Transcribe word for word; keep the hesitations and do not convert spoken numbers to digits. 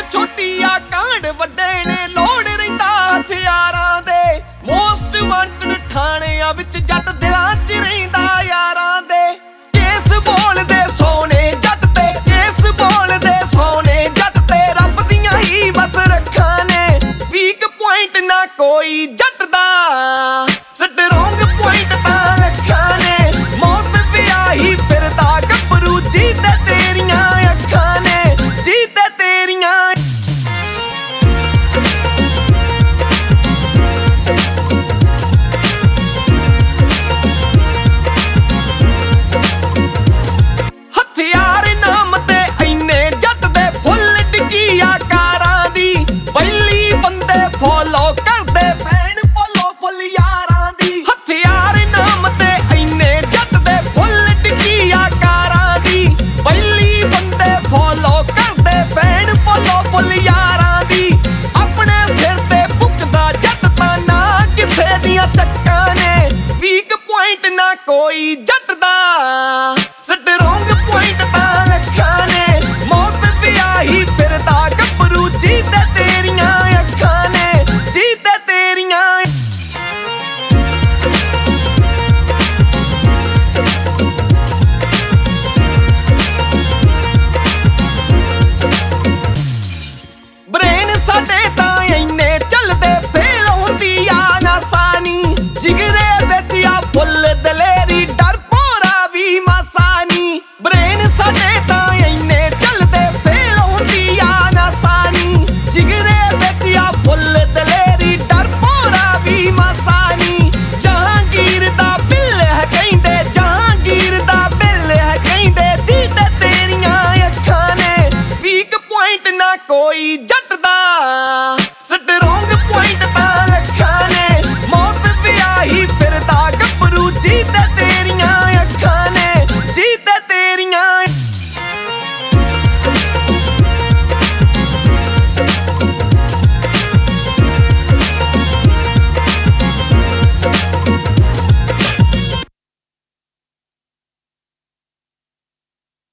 ਛੋਟੀ ਆ ਕਾਂਡ ਵੱਡੇ ਨੇ ਲੋੜ ਰਹਿੰਦਾ ਹਥਿਆਰਾਂ ਦੇ। ਮੋਸਟ ਵਾਂਟਡ ਥਾਣਿਆਂ ਵਿੱਚ ਜੱਟ ਦਿਲਾਂ 'ਚ ਰਹਿੰਦਾ ਯਾਰਾਂ ਦੇ। ਕੇਸ ਬੋਲਦੇ ਸੋਨੇ ਜੱਟ ਤੇ, ਕੇਸ ਬੋਲਦੇ ਸੋਨੇ ਜੱਟ ਤੇ, ਰੱਬ ਦੀਆਂ ਹੀ ਬਸ ਰੱਖਾਂ ਨੇ। ਵੀਕ ਪੁਆਇੰਟ ਨਾ ਕੋਈ ਜੱਟ ਦਾ, ਸਟਰੋਂਗ ਪੁਆਇੰਟ ਤਾਂ ਲੱਖਾਂ ਨੇ। ਮੌਤ ਵਿਆਹੀ ਫਿਰਦਾ ਗੱਭਰੂ ਜੀ ਤੇ ਤੇਰੀਆਂ ਅੱਖਾਂ ਨੇ, ਜੀ ਤੇ ਤੇਰੀਆਂ। ਹਥਿਆਰ ਨਾਮ ਤੇ ਇੰਨੇ ਜੱਟ ਦੇ ਫੁੱਲ ਡਿੱਗੀਆਂ ਕਾਰਾਂ ਦੀ। ਪਹਿਲੀ ਬੰਦੇ ਫੋਲੋ ਕਰਦੇ ਫੈਨ ਫੋਲੋ ਫੁੱਲ ਯਾਰਾਂ ਦੀ। ਹਥਿਆਰ ਨਾਮ ਤੇ ਇੰਨੇ ਜੱਟ ਦੇ ਫੁੱਲ ਡਿੱਗੀਆਂ ਕਾਰਾਂ ਦੀ। ਪਹਿਲੀ ਬੰਦੇ ਫੋਲੋ ਕਰਦੇ ਫੈਨ ਫੋਲੋ ਫੁੱਲ ਯਾਰਾਂ ਦੀ। ਆਪਣੇ ਸਿਰ ਤੇ ਭੁੱਕਦਾ ਜੱਟ ਤਾਂ ਨਾ ਕਿਸੇ ਦੀਆਂ ਚੱਕਾਂ ਨੇ। ਵੀਕ ਪੁਆਇੰਟ ਨਾ ਕੋਈ ਜੱਟ ਦਾ, ਸਟਰੋਂਗ ਪੁਆਇੰਟ ਤਾਂ ਲੱਖਾਂ ਨੇ। ਮੌਤ ਵਿਆਹੀ ਫਿਰਦਾ ਗੱਭਰੂ ਜੀ ਤੇ ਤੇਰੀਆਂ ਅੱਖਾਂ ਨੇ, ਜੀ ਤੇ ਤੇਰੀਆਂ। ਬ੍ਰੇਨ ਸਾਡੇ ਤਾਂ ਇੰਨੇ ਚੱਲਦੇ ਫੇਲ ਹੁੰਦੀ ਆ ਨਾ ਸਾਨੀ। ਜਿਗਰੇ ਵਿੱਚ ਆ ਫੁੱਲ ਦਲੇਰੀ ਡਰ ਭੋਰਾ ਵੀ ਮਾਸਾਨੀ। ਬ੍ਰੇਨ ਸਾਡੇ ਤਾਂ ਇੰਨੇ ਚੱਲਦੇ ਫੇਲ ਹੁੰਦੀ ਆ ਨਾ ਸਾਨੀ। ਜਿਗਰੇ ਵਿੱਚ ਆ ਫੁੱਲ ਦਲੇਰੀ ਡਰ ਭੋਰਾ ਵੀ ਮਾਸਾਨੀ। ਜਹਾਂਗੀਰ ਦਾ ਬਿੱਲ ਹੈ ਕਹਿੰਦੇ, ਜਹਾਂਗੀਰ ਦਾ ਬਿੱਲ ਹੈ ਕਹਿੰਦੇ, ਜੀ ਤੇ ਤੇਰੀਆਂ ਅੱਖਾਂ ਨੇ। ਵੀਕ ਪੁਆਇੰਟ ਨਾ ਕੋਈ ਜੱਟ ਦਾ, ਸਟਰੋਂਗ ਪੁਆਇੰਟ ਤਾਂ